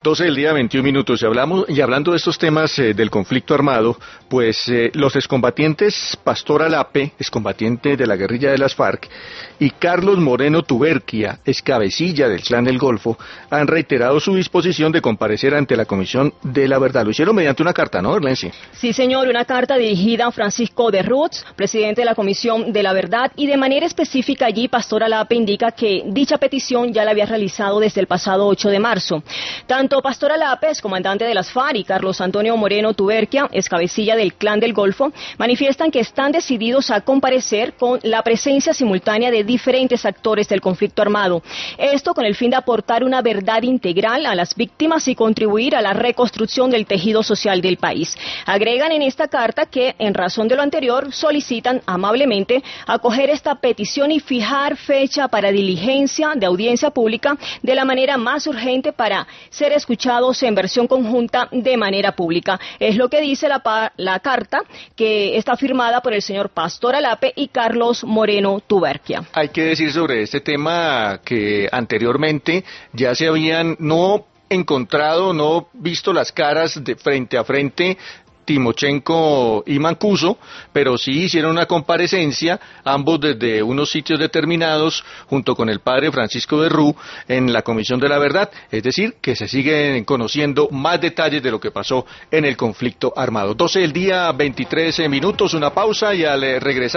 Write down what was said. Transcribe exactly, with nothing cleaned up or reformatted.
doce del día, veintiún minutos, y, hablamos, y hablando de estos temas eh, del conflicto armado, pues eh, los excombatientes Pastor Alape, excombatiente de la guerrilla de las FARC, y Carlos Moreno Tuberquia, excabecilla del Clan del Golfo, han reiterado su disposición de comparecer ante la Comisión de la Verdad. Lo hicieron mediante una carta, ¿no, Erlensi? Sí, señor, una carta dirigida a Francisco de Rutz, presidente de la Comisión de la Verdad, y de manera específica allí Pastor Alape indica que dicha petición ya la había realizado desde el pasado ocho de marzo. Tanto Pastor Alape, comandante de las FARC, y Carlos Antonio Moreno Tuberquia, ex cabecilla del Clan del Golfo, manifiestan que están decididos a comparecer con la presencia simultánea de diferentes actores del conflicto armado. Esto con el fin de aportar una verdad integral a las víctimas y contribuir a la reconstrucción del tejido social del país. Agregan en esta carta que, en razón de lo anterior, solicitan amablemente acoger esta petición y fijar fecha para diligencia de audiencia pública de la manera más urgente para ser escuchados en versión conjunta de manera pública. Es lo que dice la, la carta, que está firmada por el señor Pastor Alape y Carlos Moreno Tuberquia. Hay que decir sobre este tema que anteriormente ya se habían no encontrado, no visto las caras de frente a frente Timochenko y Mancuso, pero sí hicieron una comparecencia, ambos desde unos sitios determinados, junto con el padre Francisco de Rú, en la Comisión de la Verdad, es decir, que se siguen conociendo más detalles de lo que pasó en el conflicto armado. doce del día, veintitrés minutos, una pausa y al regresar